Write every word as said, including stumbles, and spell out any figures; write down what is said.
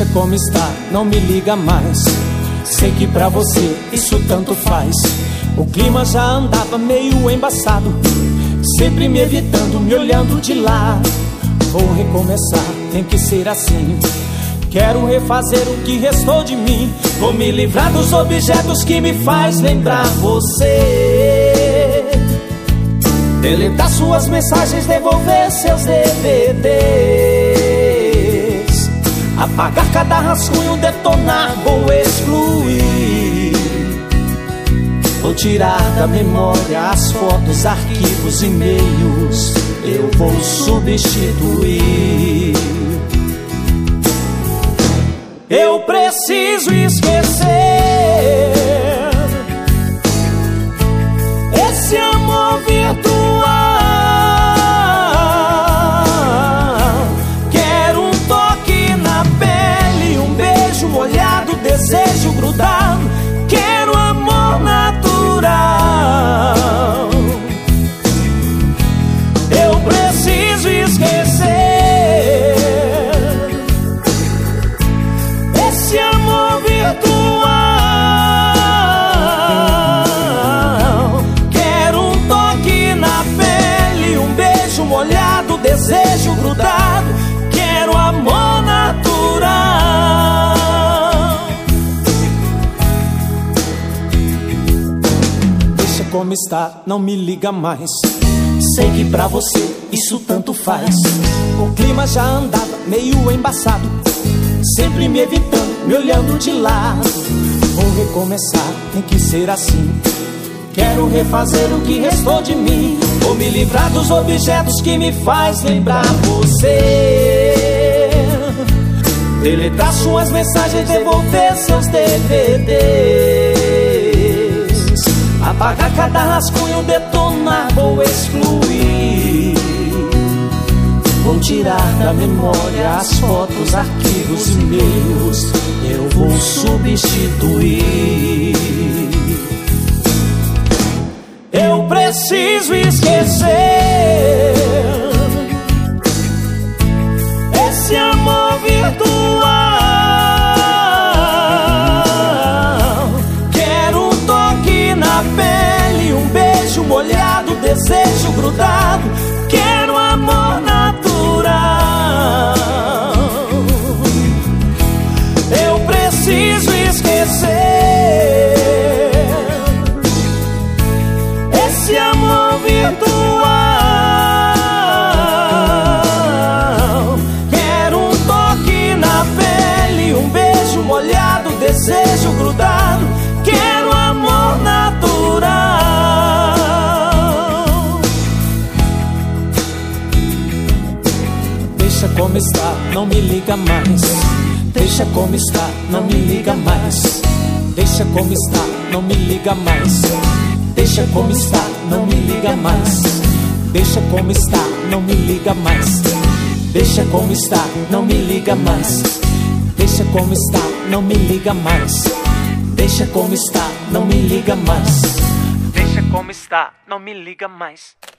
como está, não me liga mais. Sei que pra você isso tanto faz. O clima já andava meio embaçado, sempre me evitando, me olhando de lado. Vou recomeçar, tem que ser assim. Quero refazer o que restou de mim. Vou me livrar dos objetos que me faz lembrar você. Deletar suas mensagens, devolver seus D V Ds. Apagar cada rascunho, detonar, vou excluir. Vou tirar da memória as fotos, arquivos, e-mails. Eu vou substituir. Eu preciso esquecer esse amor virtual. Quero um toque na pele, um beijo molhado, desejo grudado. Quero amor natural. Eu preciso esquecer esse amor virtual. Quero um toque na pele, um beijo molhado, desejo grudado. Quero amor natural. Deixa como está, não me liga mais. Sei que pra você isso tanto faz. O clima já andava meio embaçado, sempre me evitando, me olhando de lado. Vou recomeçar, tem que ser assim. Quero refazer o que restou de mim. Vou me livrar dos objetos que me faz lembrar você. Deletar suas mensagens, devolver seus D V Ds. Apagar cada rascunho, detonar, vou excluir. Vou tirar da memória as fotos, arquivos, e-mails. Eu vou substituir. Eu preciso esquecer esse amor virtual. Quero um toque na pele, um beijo molhado, desejo grudado. Quero amor natural. Eu preciso esquecer esse amor virtual. Quero um toque na pele, um beijo molhado, desejo grudado. Quero amor natural. Deixa como está, não me liga mais. Deixa como está, não me liga mais. Deixa como está, não me liga mais. Deixa como está, não me liga mais. Deixa como está, não me liga mais. Deixa como está, não me liga mais. Deixa como está, não me liga mais. Deixa como está, não me liga mais. Deixa como está, não me liga mais.